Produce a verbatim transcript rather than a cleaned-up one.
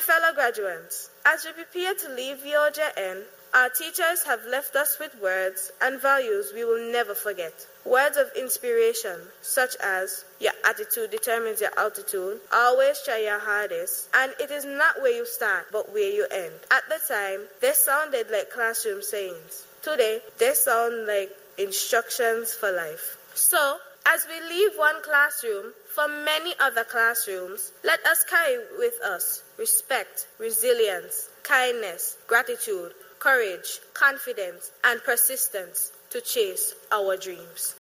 fellow graduates, as we prepare to leave V O J N, our teachers have left us with words and values we will never forget. Words of inspiration, such as, your attitude determines your altitude, always try your hardest, and it is not where you start, but where you end. At the time, they sounded like classroom sayings. Today, they sound like instructions for life. So, as we leave one classroom for many other classrooms, let us carry with us respect, resilience, kindness, gratitude, courage, confidence, and persistence to chase our dreams.